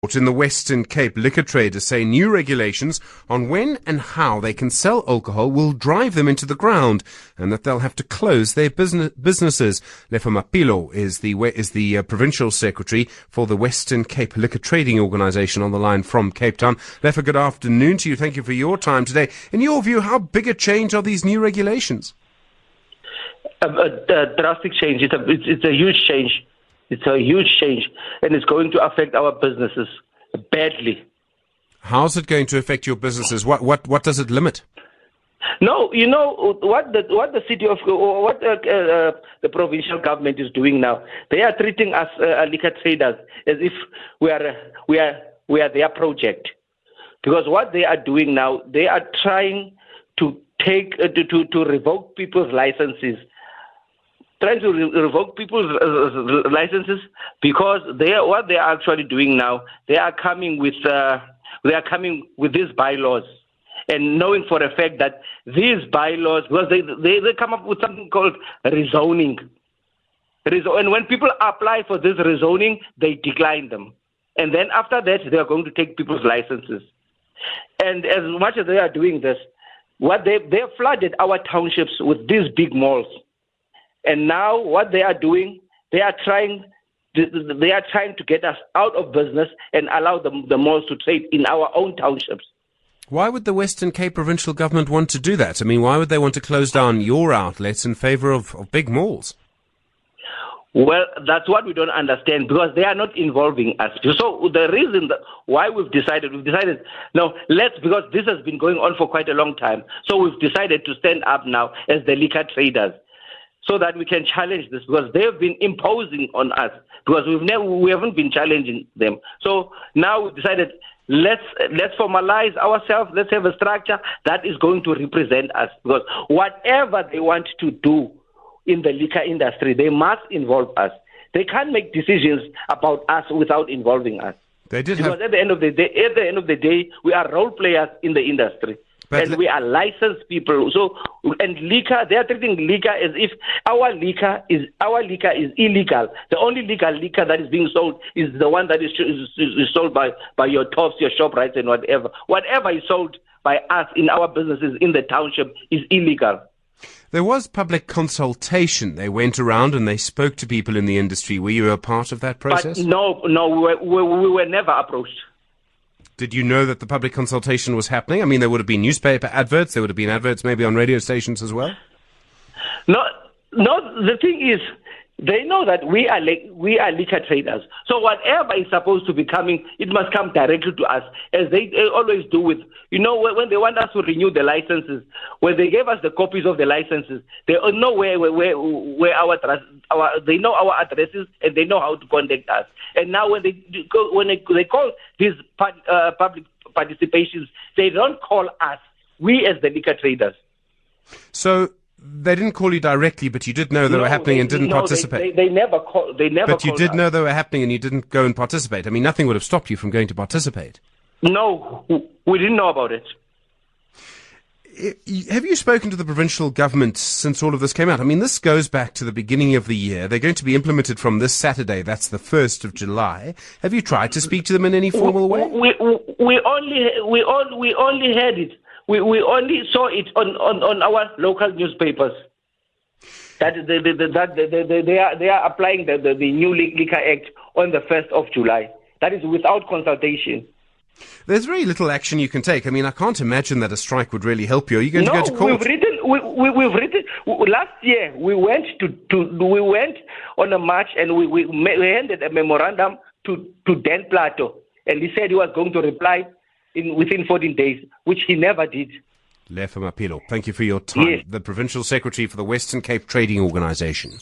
In the Western Cape, liquor traders say new regulations on when and how they can sell alcohol will drive them into the ground, and that they'll have to close their businesses. Lefa Mapilo is the provincial secretary for the Western Cape Liquor Trading Organisation on the line from Cape Town. Lefa, good afternoon to you. Thank you for your time today. In your view, how big a change are these new regulations? A drastic change. It's a huge change. It's a huge change, and it's going to affect our businesses badly. How's it going to affect your businesses? What does it limit? No, you know what the city of the provincial government is doing now. They are treating us liquor traders as if we are their project, because what they are doing now, they are trying to to revoke people's licenses. Trying to revoke people's licenses, because what they are actually doing now, they are coming with these bylaws, and knowing for a fact that these bylaws, because they come up with something called rezoning. And when people apply for this rezoning, they decline them, and then after that they are going to take people's licenses. And as much as they are doing this, they have flooded our townships with these big malls. And now what they are doing, they are trying to get us out of business and allow the malls to trade in our own townships. Why would the Western Cape provincial government want to do that? I mean, why would they want to close down your outlets in favour of big malls? Well, that's what we don't understand, because they are not involving us. So the reason why we've decided, no, because this has been going on for quite a long time. So we've decided to stand up now as the liquor traders, so that we can challenge this, because they have been imposing on us, because we haven't been challenging them. So now we've decided, let's formalize ourselves, let's have a structure that is going to represent us, because whatever they want to do in the liquor industry, they must involve us. They can't make decisions about us without involving us. At the end of the day, we are role players in the industry. And we are licensed people. So, and liquor, they are treating liquor as if our liquor is illegal. The only legal liquor that is being sold is the one that is sold by your Tops, your ShopRites, and whatever. Whatever is sold by us in our businesses in the township is illegal. There was public consultation. They went around and they spoke to people in the industry. Were you a part of that process? But no, we were never approached. Did you know that the public consultation was happening? I mean, there would have been newspaper adverts. There would have been adverts maybe on radio stations as well. No. The thing is, they know that we are liquor traders. So whatever is supposed to be coming, it must come directly to us, as they always do with, when they want us to renew the licenses, when they gave us the copies of the licenses, they know where they know our addresses, and they know how to contact us. And now when they call these public participations, they don't call us, we as the liquor traders. So they didn't call you directly, but you did know they were happening and didn't participate. They never called. But you did know they were happening and you didn't go and participate. I mean, nothing would have stopped you from going to participate. No, we didn't know about it. Have you spoken to the provincial government since all of this came out? I mean, this goes back to the beginning of the year. They're going to be implemented from this Saturday. That's the 1st of July. Have you tried to speak to them in any formal way? We only heard it. We only saw it on our local newspapers that they are applying the new Liquor Act on the 1st of July. That is without consultation. There's very little action you can take. I mean, I can't imagine that a strike would really help you. Are you going to go to court? We've written. Last year we went on a march, and we handed a memorandum to Dan Plato, and he said he was going to reply within 14 days, which he never did. Lefa Mapilo, thank you for your time. Yes. The Provincial Secretary for the Western Cape Trading Organisation.